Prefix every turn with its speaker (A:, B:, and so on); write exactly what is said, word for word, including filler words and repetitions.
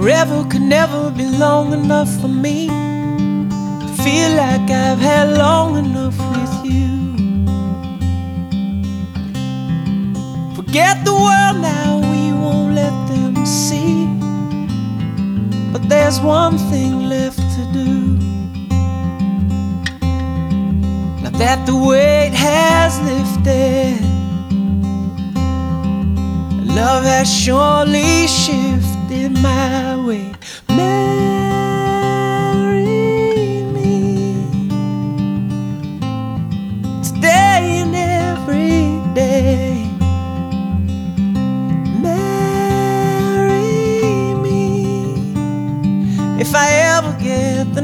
A: Forever could never be long enough for me to feel like I've had long enough with you. Forget the world now, we won't let them see. But there's one thing left to do. Now that the weight has lifted, love has surely shifted my way.